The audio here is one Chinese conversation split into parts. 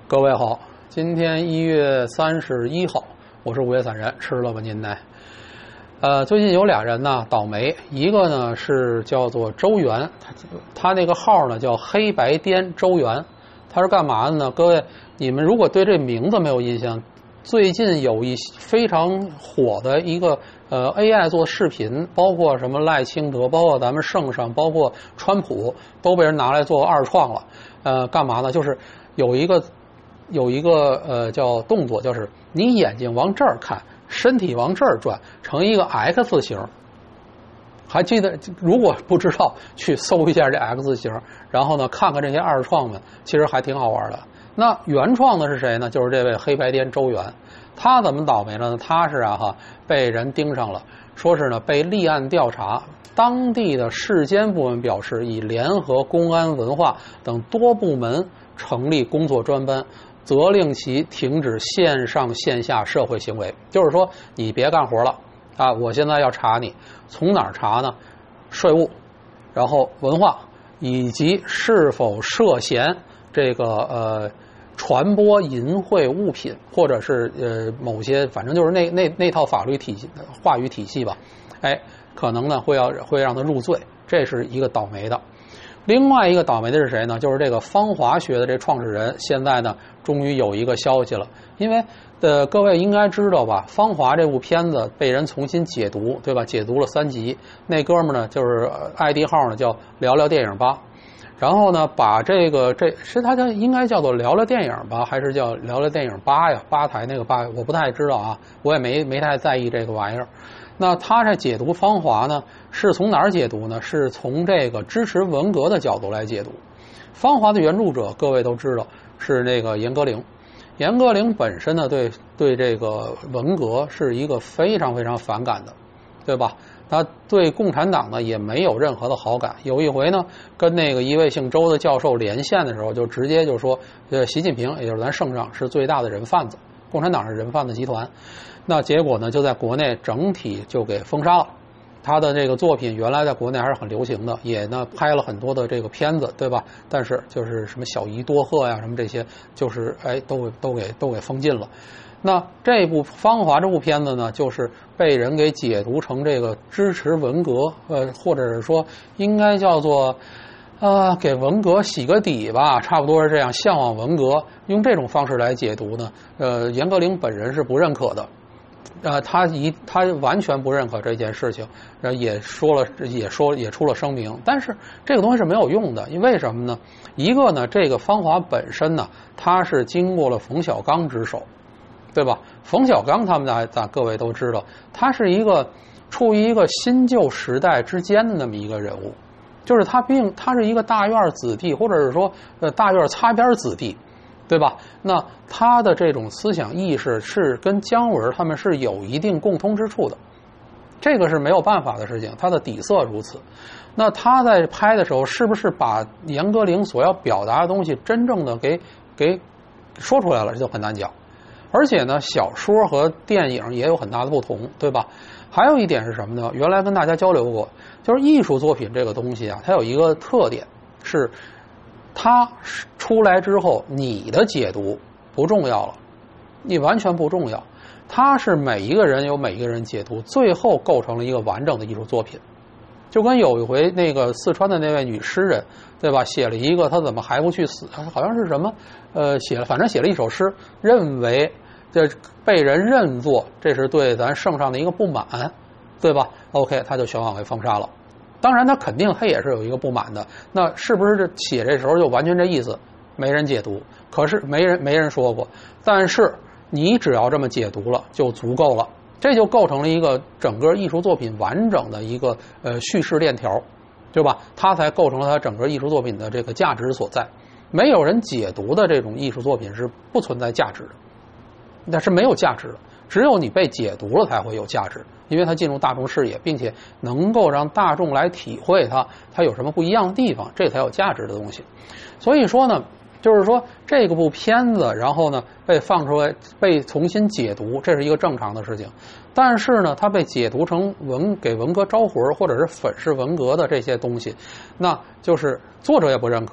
各位好，今天1月31号，我是午夜散人，吃了吧您呢？最近有俩人呢倒霉，一个呢是叫做周元，他那个号呢叫黑白颠周元，他是干嘛的呢？各位，你们如果对这名字没有印象，最近有一非常火的一个AI 做视频，包括什么赖清德，包括咱们圣上，包括川普，都被人拿来做二创了。干嘛呢？就是有一个叫动作，就是你眼睛往这儿看，身体往这儿转，成一个 X 型。还记得，如果不知道，去搜一下这 X 型，然后呢看看这些二创们，其实还挺好玩的。那原创的是谁呢？就是这位黑白颠周元。他怎么倒霉了呢？他是被人盯上了，说是呢被立案调查。当地的市监部门表示，已联合公安、文化等多部门成立工作专班，责令其停止线上线下社会行为。就是说，你别干活了啊！我现在要查你，从哪儿查呢？税务，然后文化，以及是否涉嫌这个传播淫秽物品，或者是某些，反正就是那套法律体系、话语体系吧。可能呢会让他入罪，这是一个倒霉的。另外一个倒霉的是谁呢？就是这个芳华学的这创始人，现在呢终于有一个消息了。因为各位应该知道吧，芳华这部片子被人重新解读，对吧？解读了3集。那哥们呢就是 ID 号呢叫聊聊电影吧，然后呢把这是他应该叫做聊聊电影吧，还是叫聊聊电影吧呀？吧台那个吧，我不太知道啊，我也没太在意这个玩意儿。那他在解读芳华呢，是从哪儿解读呢？是从这个支持文革的角度来解读。芳华的原著者各位都知道是那个严歌苓。严歌苓本身呢对这个文革是一个非常非常反感的，对吧？他对共产党呢也没有任何的好感。有一回呢跟那个一位姓周的教授连线的时候，就直接就说习近平也就是咱圣上是最大的人贩子，共产党是人贩子集团。那结果呢就在国内整体就给封杀了。他的这个作品原来在国内还是很流行的，也呢拍了很多的这个片子，对吧？但是就是什么小姨多鹤呀什么这些，就是都给封禁了。那这部芳华这部片子呢，就是被人给解读成这个支持文革，或者是说应该叫做给文革洗个底吧，差不多是这样，向往文革，用这种方式来解读呢，严歌苓本人是不认可的。他完全不认可这件事情，也出了声明，但是这个东西是没有用的，因为什么呢？一个呢，这个芳华本身呢，它是经过了冯小刚之手，对吧？冯小刚他们咱各位都知道，他是一个处于一个新旧时代之间的那么一个人物，就是他是一个大院子弟，或者是说大院擦边子弟。对吧？那他的这种思想意识是跟姜文他们是有一定共通之处的，这个是没有办法的事情，他的底色如此。那他在拍的时候，是不是把严歌苓所要表达的东西真正的给说出来了，这就很难讲。而且呢，小说和电影也有很大的不同，对吧？还有一点是什么呢？原来跟大家交流过，就是艺术作品这个东西啊，它有一个特点是，它出来之后，你的解读不重要了，你完全不重要。它是每一个人有每一个人解读，最后构成了一个完整的艺术作品。就跟有一回那个四川的那位女诗人，对吧？写了一个她怎么还不去死，好像是什么反正写了一首诗，认为这被人认作这是对咱圣上的一个不满，对吧 ？OK， 他就全网给封杀了。当然他肯定他也是有一个不满的，那是不是写这时候就完全这意思？没人解读，可是没人说过。但是你只要这么解读了就足够了，这就构成了一个整个艺术作品完整的一个叙事链条，对吧？它才构成了它整个艺术作品的这个价值所在。没有人解读的这种艺术作品是不存在价值的，那是没有价值的。只有你被解读了才会有价值，因为它进入大众视野，并且能够让大众来体会它有什么不一样的地方，这才有价值的东西。所以说呢，就是说这个部片子，然后呢被放出来，被重新解读，这是一个正常的事情。但是呢，它被解读成给文革招魂，或者是粉饰文革的这些东西，那就是作者也不认可，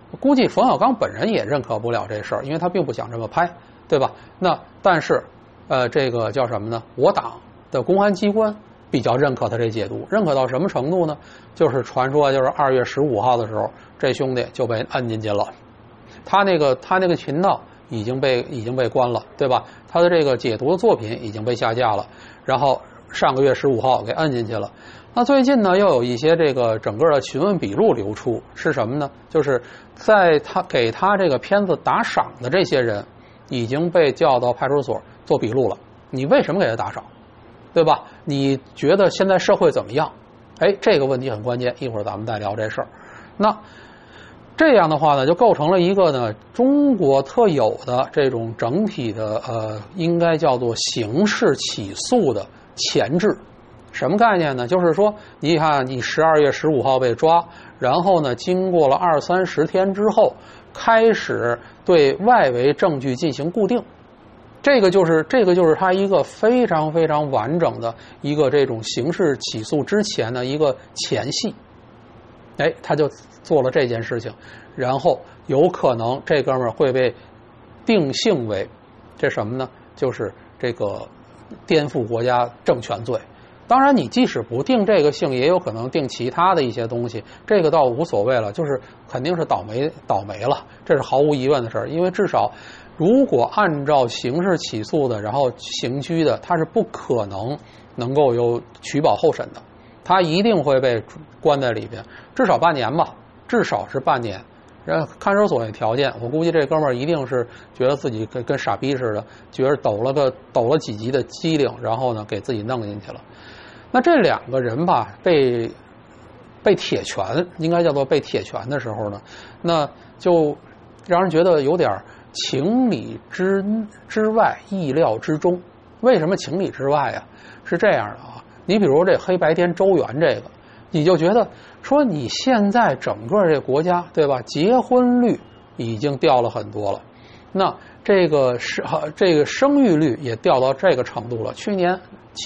估计冯小刚本人也认可不了这事儿，因为他并不想这么拍，对吧？那但是这个叫什么呢？我党的公安机关比较认可他这解读，认可到什么程度呢？就是传说就是2月15号的时候，这兄弟就被摁进去了，他那个频道已经被关了，对吧？他的这个解读的作品已经被下架了，然后上个月15号给摁进去了。那最近呢，又有一些这个整个的询问笔录流出，是什么呢？就是在他给他这个片子打赏的这些人，已经被叫到派出所做笔录了。你为什么给他打赏，对吧？你觉得现在社会怎么样？哎，这个问题很关键，一会儿咱们再聊这事儿。那这样的话呢，就构成了一个呢中国特有的这种整体的应该叫做刑事起诉的前置。什么概念呢？就是说，你看你12月15号被抓，然后呢，经过了20-30天之后，开始对外围证据进行固定。这个就是它一个非常非常完整的一个这种刑事起诉之前的一个前戏。哎，他就做了这件事情，然后有可能这哥们儿会被定性为这什么呢？就是这个颠覆国家政权罪。当然，你即使不定这个性，也有可能定其他的一些东西，这个倒无所谓了，就是肯定是倒霉了，这是毫无疑问的事儿。因为至少，如果按照刑事起诉的，然后刑拘的，他是不可能够有取保候审的，他一定会被关在里边，至少半年吧，至少是半年。看守所那条件，我估计这哥们儿一定是觉得自己跟傻逼似的，觉得抖了几级的机灵，然后呢给自己弄进去了。那这两个人吧，被铁拳，应该叫做被铁拳的时候呢，那就让人觉得有点情理之外，意料之中。为什么情理之外啊？是这样的啊，你比如这黑白颠周元这个，你就觉得说你现在整个这国家，对吧？结婚率已经掉了很多了，那这个生育率也掉到这个程度了。去年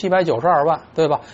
792万，对吧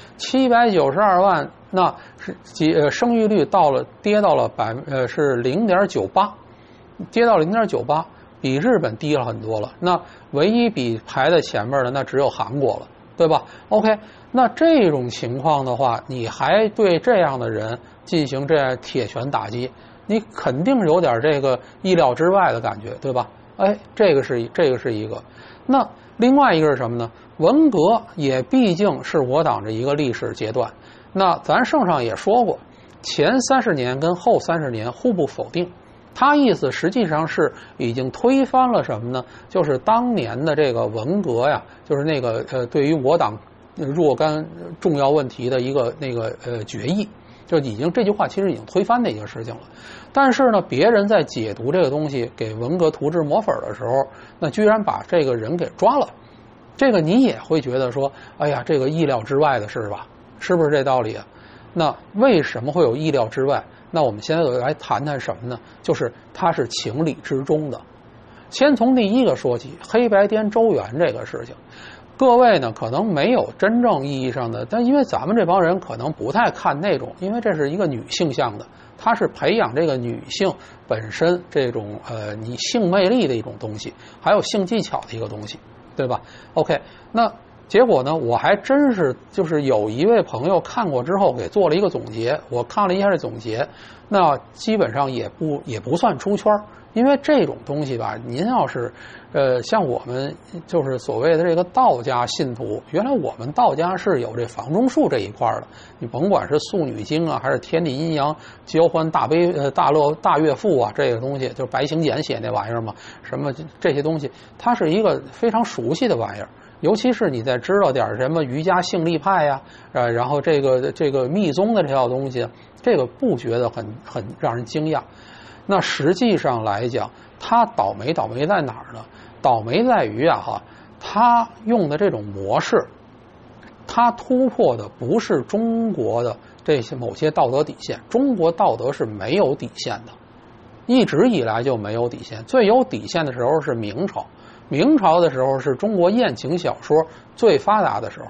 ？792万，那是生育率跌到了是0.98%，跌到0.98%，比日本低了很多了。那唯一比排在前面的那只有韩国了，对吧 ？OK。那这种情况的话，你还对这样的人进行这样铁拳打击，你肯定是有点这个意料之外的感觉，对吧？哎，这个是一个。那另外一个是什么呢？文革也毕竟是我党这一个历史阶段。那咱圣上也说过，前30年跟后30年互不否定。他意思实际上是已经推翻了什么呢？就是当年的这个文革呀，就是那个对于我党若干重要问题的一个决议，就已经这句话其实已经推翻的一个事情了。但是呢，别人在解读这个东西给文革涂脂抹粉的时候，那居然把这个人给抓了，这个你也会觉得说，哎呀，这个意料之外的事吧，是不是这道理啊？那为什么会有意料之外？那我们现在来谈谈什么呢？就是它是情理之中的。先从第一个说起，黑白颠周元这个事情。各位呢，可能没有真正意义上的，但因为咱们这帮人可能不太看那种，因为这是一个女性向的，它是培养这个女性本身这种你性魅力的一种东西，还有性技巧的一个东西，对吧 ？OK， 那结果呢，我还真是就是有一位朋友看过之后给做了一个总结，我看了一下这总结，那基本上也不算出圈。因为这种东西吧，您要是像我们就是所谓的这个道家信徒，原来我们道家是有这房中术这一块的。你甭管是素女经啊，还是天地阴阳交换大岳赋啊，这个东西就是白行简写那玩意儿嘛，什么这些东西，它是一个非常熟悉的玩意儿。尤其是你再知道点什么瑜伽性力派呀，然后这个密宗的这套东西，这个不觉得很让人惊讶。那实际上来讲，他倒霉在哪儿呢？倒霉在于他用的这种模式，他突破的不是中国的这些某些道德底线。中国道德是没有底线的，一直以来就没有底线。最有底线的时候是明朝，明朝的时候是中国艳情小说最发达的时候。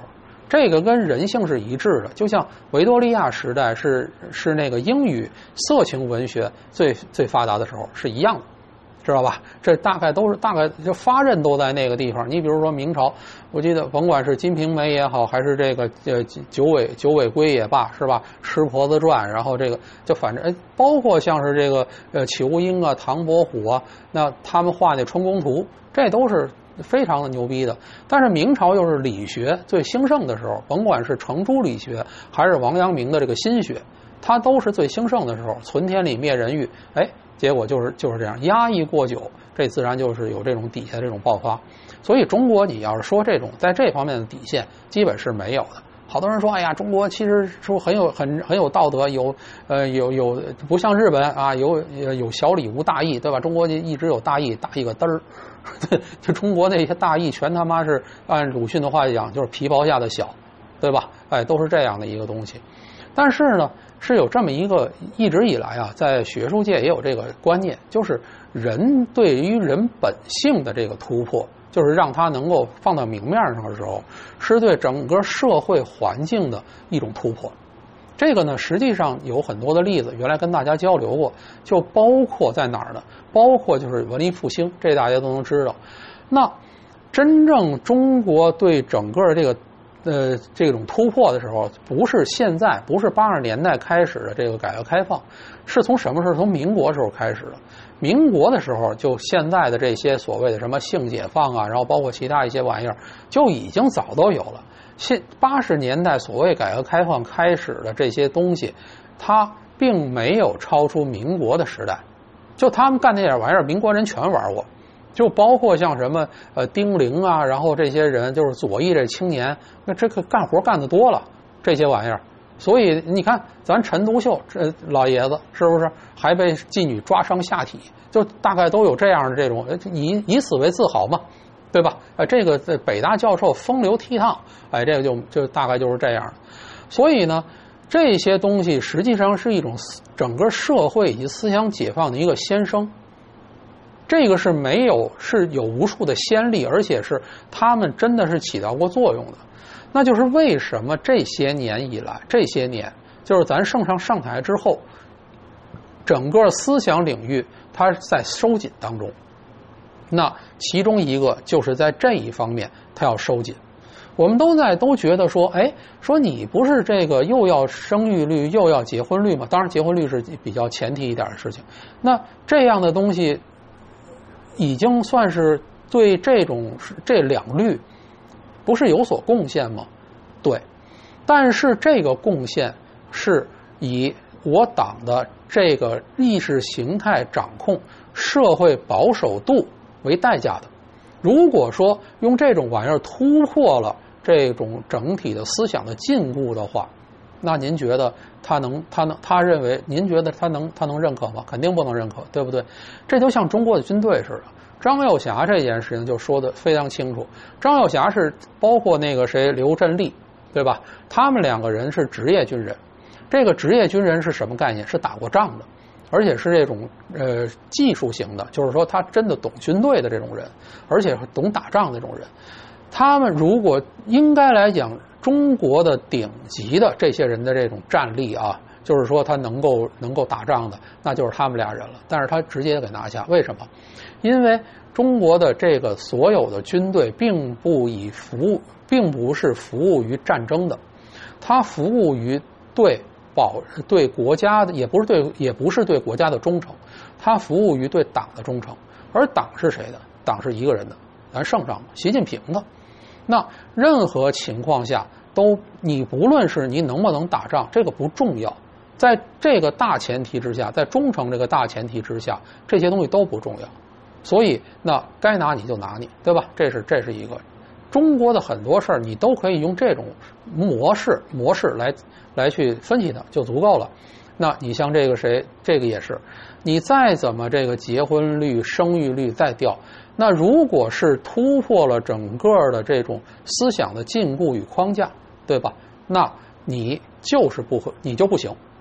这个跟人性是一致的，就像维多利亚时代是那个英语色情文学最发达的时候是一样的，知道吧？这大概就发轫都在那个地方。你比如说明朝，我记得甭管是《金瓶梅》也好，还是这个九尾龟也罢，是吧？《吃婆子传》，然后这个就反正包括像是这个裘英啊、唐伯虎啊，那他们画那春宫图，这都是非常的牛逼的。但是明朝又是理学最兴盛的时候，甭管是程朱理学还是王阳明的这个心学，它都是最兴盛的时候。存天理灭人欲，结果就是这样，压抑过久，这自然就是有这种底下这种爆发。所以中国你要是说这种在这方面的底线，基本是没有的。好多人说，哎呀，中国其实说很有道德，有不像日本啊，有小礼无大义，对吧？中国一直有大义，大义个嘚儿。就中国那些大义全他妈是按鲁迅的话讲，就是皮包下的小，对吧？都是这样的一个东西。但是呢，是有这么一个一直以来啊，在学术界也有这个观念，就是人对于人本性的这个突破，就是让它能够放到明面上的时候，是对整个社会环境的一种突破。这个呢，实际上有很多的例子，原来跟大家交流过，就包括在哪儿呢？包括就是文艺复兴，这大家都能知道。那真正中国对整个这种突破的时候，不是现在，不是80年代开始的这个改革开放，是从什么时候？从民国时候开始的。民国的时候，就现在的这些所谓的什么性解放啊，然后包括其他一些玩意儿，就已经早都有了。80年代所谓改革开放开始的这些东西，它并没有超出民国的时代。就他们干那点玩意儿，民国人全玩过。就包括像什么丁玲啊，然后这些人就是左翼这青年，那这个干活干得多了，这些玩意儿。所以你看，咱陈独秀这老爷子是不是还被妓女抓伤下体？就大概都有这样的这种以此为自豪嘛，对吧？这个北大教授风流倜傥，这个就大概就是这样的。所以呢，这些东西实际上是一种整个社会以及思想解放的一个先声。这个是有无数的先例，而且是他们真的是起到过作用的。那就是为什么这些年就是咱上台之后，整个思想领域它在收紧当中。那其中一个就是在这一方面它要收紧。我们都觉得说，说你不是这个又要生育率又要结婚率吗？当然结婚率是比较前提一点的事情。那这样的东西已经算是对这两律不是有所贡献吗？对，但是这个贡献是以我党的这个意识形态掌控、社会保守度为代价的。如果说用这种玩意儿突破了这种整体的思想的禁锢的话，那您觉得他认为您觉得他能认可吗？肯定不能认可，对不对？这就像中国的军队似的。张幼霞这件事情就说得非常清楚。张幼霞是包括那个刘振立，对吧？他们两个人是职业军人。这个职业军人是什么概念？是打过仗的，而且是这种技术型的，就是说他真的懂军队的这种人，而且懂打仗的这种人。他们如果应该来讲，中国的顶级的这些人的这种战力啊，就是说他能够打仗的，那就是他们俩人了。但是他直接给拿下，为什么？因为中国的这个所有的军队并不是服务于战争的，它服务于对国家的，也不是对国家的忠诚，它服务于对党的忠诚。而党是谁的？党是一个人的，咱圣上习近平的。那任何情况下你不论是你能不能打仗，这个不重要。在这个大前提之下，在忠诚这个大前提之下，这些东西都不重要。所以那该拿你就拿你，对吧？这是一个中国的很多事儿，你都可以用这种模式来去分析它就足够了。那你像这个也是，你再怎么这个结婚率、生育率再掉，那如果是突破了整个的这种思想的禁锢与框架，对吧？那你就不行。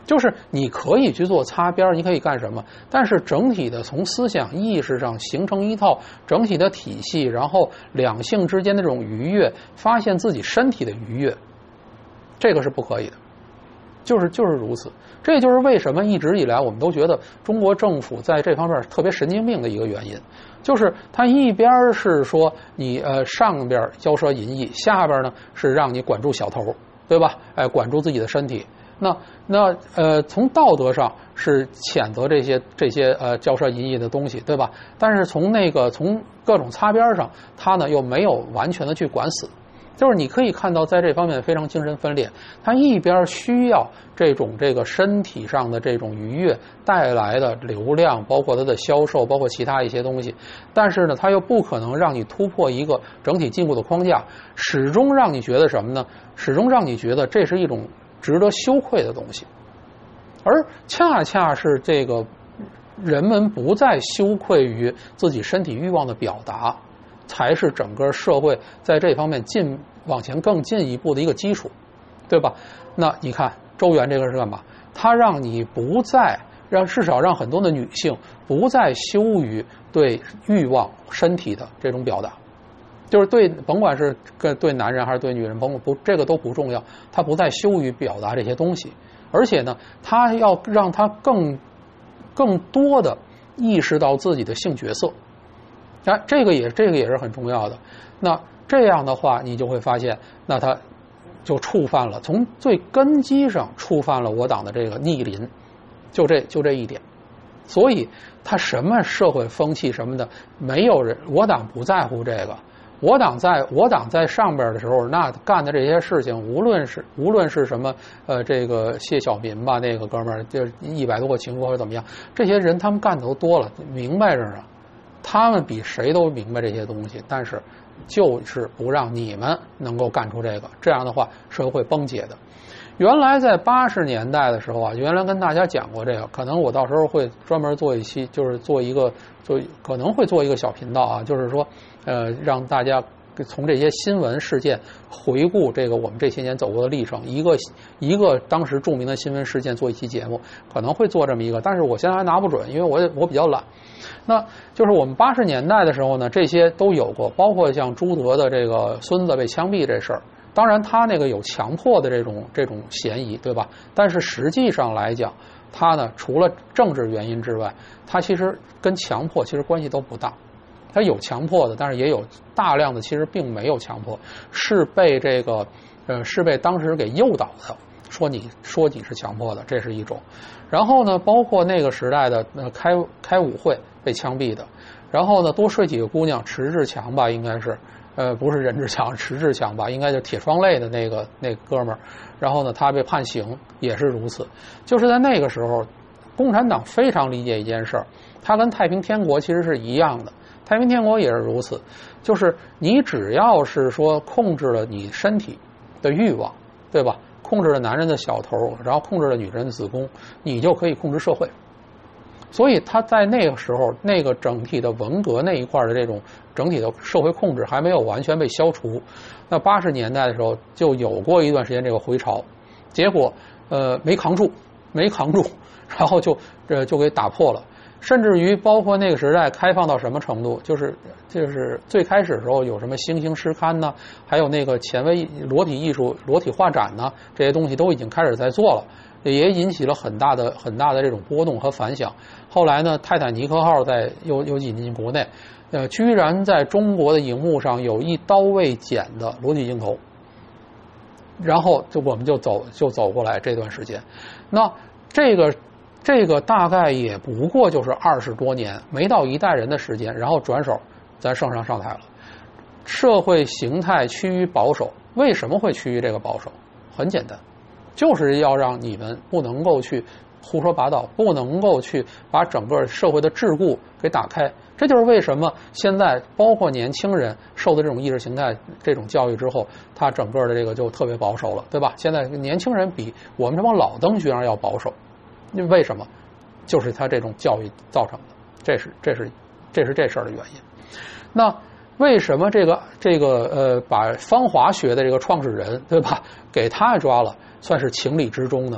就是你可以去做擦边，你可以干什么？但是整体的从思想意识上形成一套整体的体系，然后两性之间的这种愉悦，发现自己身体的愉悦，这个是不可以的。就是如此。这就是为什么一直以来我们都觉得中国政府在这方面特别神经病的一个原因，就是它一边是说你上边骄奢淫逸，下边呢是让你管住小头，对吧？管住自己的身体。那从道德上是谴责这些骄奢淫逸的东西，对吧？但是从各种擦边上，他呢又没有完全的去管死。就是你可以看到，在这方面非常精神分裂。他一边需要这个身体上的这种愉悦带来的流量，包括它的销售，包括其他一些东西，但是呢，他又不可能让你突破一个整体进步的框架，始终让你觉得什么呢？始终让你觉得这是一种值得羞愧的东西，而恰恰是这个人们不再羞愧于自己身体欲望的表达，才是整个社会在这方面往前更进一步的一个基础，对吧？那你看周原这个是干嘛？他让你不再至少让很多的女性不再羞于对欲望身体的这种表达，就是甭管是对男人还是对女人，这个都不重要，他不再羞于表达这些东西，而且呢，他要让他更多的意识到自己的性角色。这个也是很重要的。那这样的话，你就会发现，那他就触犯了，从最根基上触犯了我党的这个逆鳞，就这一点。所以他什么社会风气什么的，没有人，我党不在乎这个。我党在上边的时候，那干的这些事情，无论是什么这个谢小民吧，那个哥们儿就100多个情妇或者怎么样，这些人他们干的都多了，明白着呢。他们比谁都明白这些东西，但是就是不让你们能够干出这个，这样的话社会会崩解的。原来在80年代的时候啊，原来跟大家讲过这个，可能我到时候会专门做一期，就是可能会做一个小频道啊，就是说让大家从这些新闻事件回顾这个我们这些年走过的历程，一个当时著名的新闻事件做一期节目，可能会做这么一个，但是我现在还拿不准，因为我比较懒。那就是我们80年代的时候呢，这些都有过，包括像朱德的这个孙子被枪毙这事儿，当然他那个有强迫的这种嫌疑，对吧？但是实际上来讲，他呢除了政治原因之外，他其实跟强迫其实关系都不大。他有强迫的，但是也有大量的其实并没有强迫，是被当时给诱导的，说你是强迫的，这是一种。然后呢，包括那个时代的开舞会被枪毙的，然后呢多睡几个姑娘，迟志强吧，应该是不是任志强，迟志强吧，应该就是铁窗泪的那哥们儿。然后呢，他被判刑也是如此。就是在那个时候，共产党非常理解一件事儿，它跟太平天国其实是一样的。太平天国也是如此，就是你只要是说控制了你身体的欲望，对吧？控制了男人的小头，然后控制了女人的子宫，你就可以控制社会。所以他在那个时候，那个整体的文革那一块的这种整体的社会控制还没有完全被消除。那80年代的时候就有过一段时间这个回潮，结果没扛住，然后就给打破了。甚至于包括那个时代开放到什么程度，就是最开始的时候有什么星星诗刊呢，还有那个前卫裸体艺术、裸体画展呢，这些东西都已经开始在做了，也引起了很大的这种波动和反响。后来呢，泰坦尼克号又引进国内，居然在中国的荧幕上有一刀未剪的裸体镜头，然后我们就走过来这段时间。那这个大概也不过就是20多年，没到一代人的时间，然后转手咱圣上台了。社会形态趋于保守，为什么会趋于这个保守？很简单，就是要让你们不能够去胡说八道，不能够去把整个社会的桎梏给打开。这就是为什么现在包括年轻人受的这种意识形态这种教育之后，他整个的这个就特别保守了，对吧？现在年轻人比我们这帮老登学生要保守。为什么？就是他这种教育造成的，这是这事儿的原因。那为什么把芳华学的这个创始人，对吧，给他抓了，算是情理之中呢？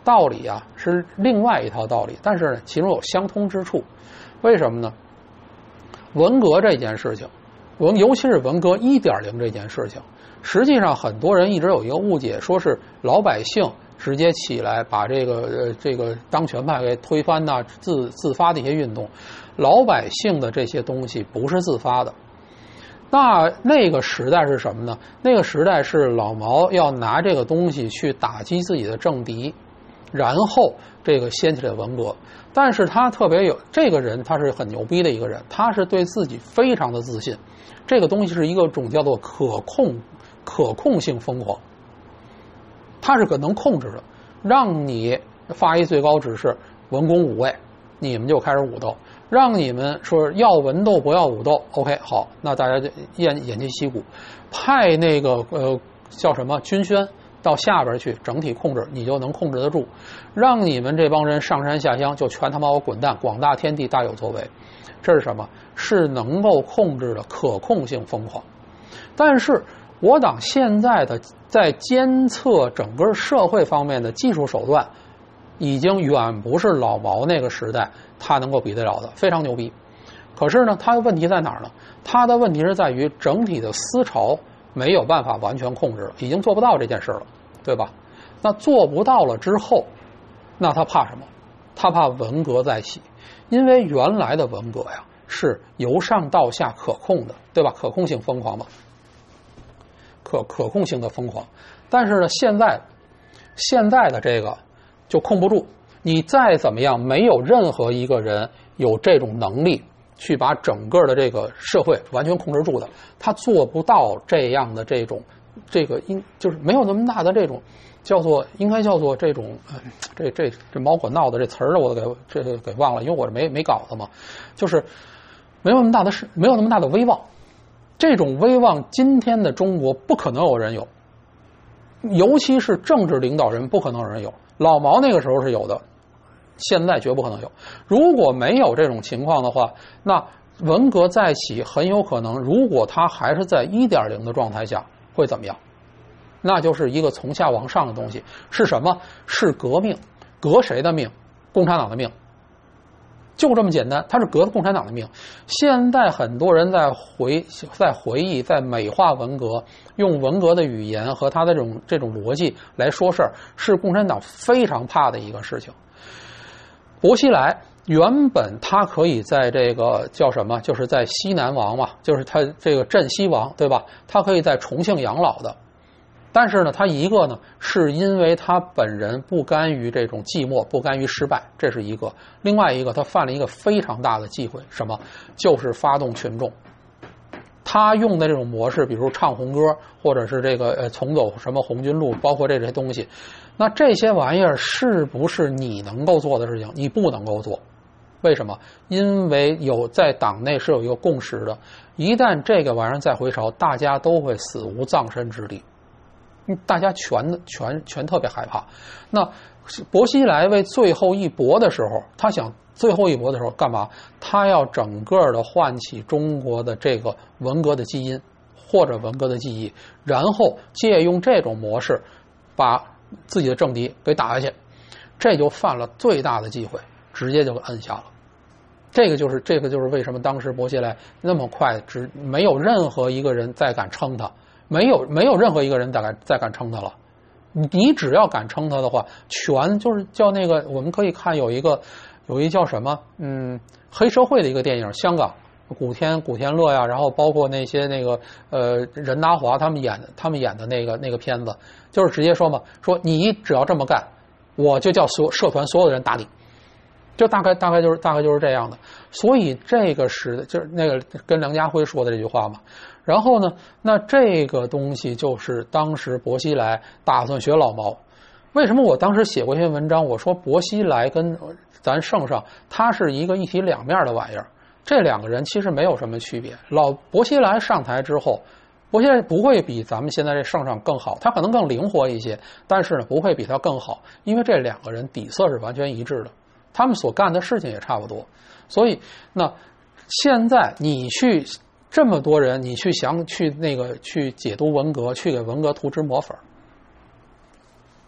道理啊是另外一套道理，但是呢，其中有相通之处。为什么呢？文革这件事情，尤其是文革 1.0 这件事情，实际上很多人一直有一个误解，说是老百姓直接起来把这个当权派给推翻呐，自发的一些运动。老百姓的这些东西不是自发的。那个时代是什么呢？那个时代是老毛要拿这个东西去打击自己的政敌，然后这个掀起了文革。但是他特别有这个人，他是很牛逼的一个人，他是对自己非常的自信。这个东西是一个种叫做可控性疯狂，他是能控制的，让你发一最高指示，文攻武卫，你们就开始武斗。让你们说要文斗不要武斗 ，OK 好，那大家就偃旗息鼓，派那个叫什么军宣到下边去整体控制，你就能控制得住。让你们这帮人上山下乡就全他妈我滚蛋，广大天地大有作为。这是什么？是能够控制的可控性疯狂。但是我党现在的在监测整个社会方面的技术手段，已经远不是老毛那个时代他能够比得了的，非常牛逼。可是呢，他的问题在哪儿呢？他的问题是在于整体的思潮没有办法完全控制，已经做不到这件事了，对吧？那做不到了之后，那他怕什么？他怕文革再起，因为原来的文革呀是由上到下可控的，对吧？可控性疯狂嘛，可控性的疯狂。但是呢，现在的这个就控不住，你再怎么样，没有任何一个人有这种能力去把整个的这个社会完全控制住的，他做不到这样的这个就是没有那么大的这种应该叫做这种这毛管闹的这词儿我都给忘了，因为我这没搞的嘛，就是没有那么大的威望。这种威望今天的中国不可能有人有，尤其是政治领导人不可能有人有。老毛那个时候是有的，现在绝不可能有。如果没有这种情况的话，那文革再起很有可能，如果它还是在 1.0 的状态下会怎么样？那就是一个从下往上的东西。是什么？是革命。革谁的命？共产党的命。就这么简单，它是革共产党的命。现在很多人在回忆，在美化文革，用文革的语言和他的这种逻辑来说事儿，是共产党非常怕的一个事情。薄熙来原本他可以在这个叫什么，就是在西南王嘛，就是他这个镇西王，对吧？他可以在重庆养老的。但是呢，他一个呢，是因为他本人不甘于这种寂寞，不甘于失败，这是一个。另外一个，他犯了一个非常大的忌讳，什么？就是发动群众。他用的这种模式，比如唱红歌，或者是这个重走什么红军路，包括这些东西，那这些玩意儿是不是你能够做的事情？你不能够做。为什么？因为在党内是有一个共识的，一旦这个玩意儿再回潮，大家都会死无葬身之地。大家全特别害怕。那薄熙来为最后一搏的时候，他想最后一搏的时候干嘛？他要整个的唤起中国的这个文革的基因或者文革的记忆，然后借用这种模式把自己的政敌给打下去，这就犯了最大的忌讳，直接就摁下了。这个就是为什么当时薄熙来那么快没有任何一个人再敢撑他。没有任何一个人再敢撑他了。你只要敢撑他的话，就是叫那个我们可以看有一叫什么黑社会的一个电影，香港古天乐呀，然后包括那些任达华他们演的那个片子，就是直接说嘛，说你只要这么干，我就叫社团所有的人打你。就大概就是这样的。所以这个就是那个跟梁家辉说的这句话嘛。然后呢，那这个东西就是当时薄熙来打算学老毛。为什么我当时写过一篇文章，我说薄熙来跟咱圣上他是一个一体两面的玩意儿，这两个人其实没有什么区别。薄熙来上台之后，薄熙来不会比咱们现在这圣上更好，他可能更灵活一些，但是呢不会比他更好，因为这两个人底色是完全一致的，他们所干的事情也差不多。所以那现在你去这么多人，你去去解读文革，去给文革涂脂抹粉，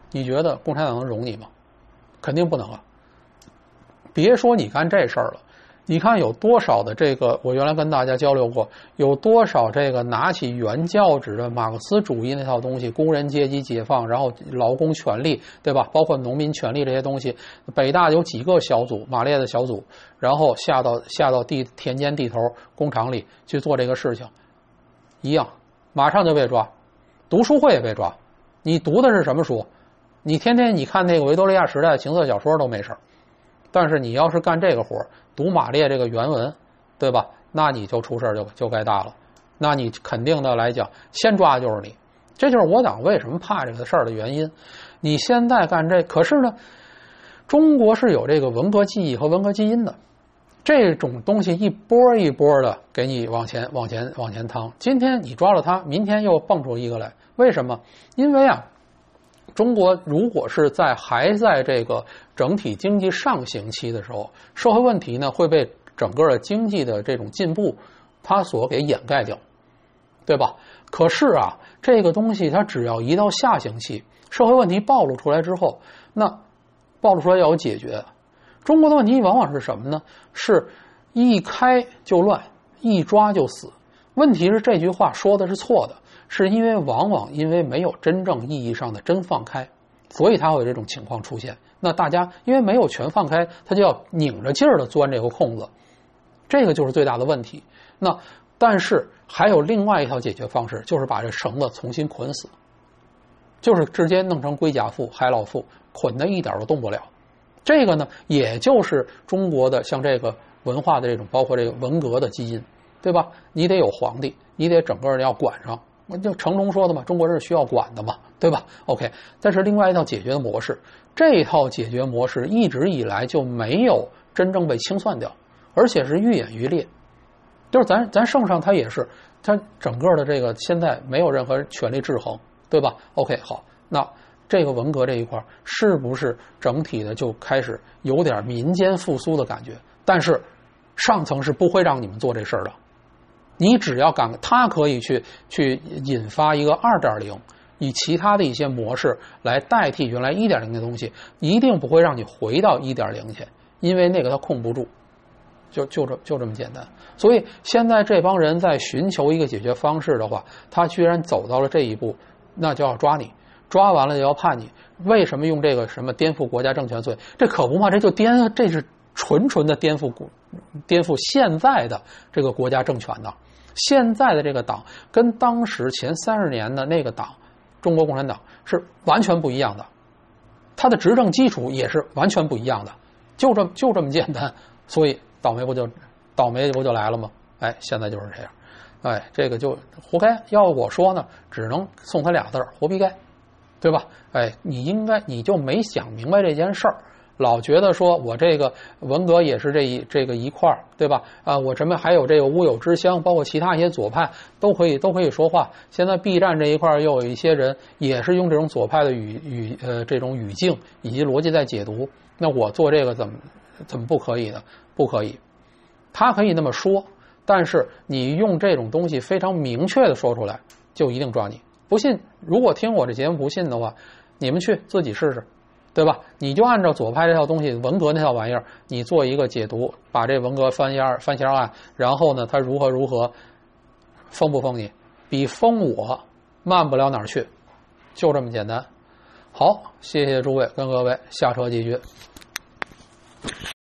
你觉得共产党能容你吗？肯定不能啊！别说你干这事儿了，你看有多少的这个，我原来跟大家交流过，有多少这个拿起原教旨的马克思主义那套东西，工人阶级解放，然后劳工权利，对吧？包括农民权利这些东西，北大有几个小组，马列的小组，然后下到田间地头工厂里去做这个事情，一样，马上就被抓，读书会也被抓。你读的是什么书？你天天你看那个维多利亚时代的情色小说都没事，但是你要是干这个活，读马列这个原文，对吧？那你就出事就该大了。那你肯定的来讲，先抓的就是你。这就是我党为什么怕这个事儿的原因。你现在干这，可是呢，中国是有这个文革记忆和文革基因的，这种东西一波一波的给你往前趟。今天你抓了他，明天又蹦出一个来，为什么？因为啊，中国如果是还在这个整体经济上行期的时候，社会问题呢会被整个的经济的这种进步它所给掩盖掉，对吧？可是啊，这个东西它只要一到下行期，社会问题暴露出来之后，那暴露出来要有解决。中国的问题往往是什么呢？是一开就乱，一抓就死。问题是这句话说的是错的，是因为往往因为没有真正意义上的真放开，所以它会有这种情况出现。那大家因为没有全放开，他就要拧着劲儿的钻这个空子，这个就是最大的问题。那但是还有另外一套解决方式，就是把这绳子重新捆死，就是直接弄成龟甲缚、海老缚，捆得一点都动不了。这个呢，也就是中国的像这个文化的这种，包括这个文革的基因，对吧？你得有皇帝，你得整个人要管上。就成龙说的嘛，中国人是需要管的嘛，对吧 ？OK， 但是另外一套解决的模式，这一套解决模式一直以来就没有真正被清算掉，而且是愈演愈烈。就是咱圣上他也是，他整个的这个现在没有任何权力制衡，对吧 ？OK， 好，那这个文革这一块是不是整体的就开始有点民间复苏的感觉？但是上层是不会让你们做这事儿的。你只要他可以去引发一个 2.0， 以其他的一些模式来代替原来 1.0 的东西，一定不会让你回到 1.0 去，因为那个他控不住，就这么简单。所以现在这帮人在寻求一个解决方式的话，他居然走到了这一步，那就要抓你，抓完了就要判你。为什么用这个什么颠覆国家政权罪？这可不嘛，这是纯的颠覆现在的这个国家政权的。现在的这个党跟当时前30年的那个党，中国共产党是完全不一样的，它的执政基础也是完全不一样的，就这么简单。所以倒霉不就来了吗？哎，现在就是这样，哎，这个就活该。要我说呢，只能送他俩字儿：活逼该，对吧？哎，你就没想明白这件事儿。老觉得说我这个文革也是这个一块儿，对吧？我什么还有这个乌有之乡，包括其他一些左派都可以说话。现在 B 站这一块又有一些人也是用这种左派的这种语境以及逻辑在解读。那我做这个怎么不可以呢？不可以，他可以那么说，但是你用这种东西非常明确的说出来，就一定抓你。不信，如果听我这节目不信的话，你们去自己试试。对吧？你就按照左派这套东西，文革那套玩意儿，你做一个解读，把这文革翻箱案，然后呢，他如何封不封你？比封我慢不了哪儿去，就这么简单。好，谢谢诸位，跟各位下车继续。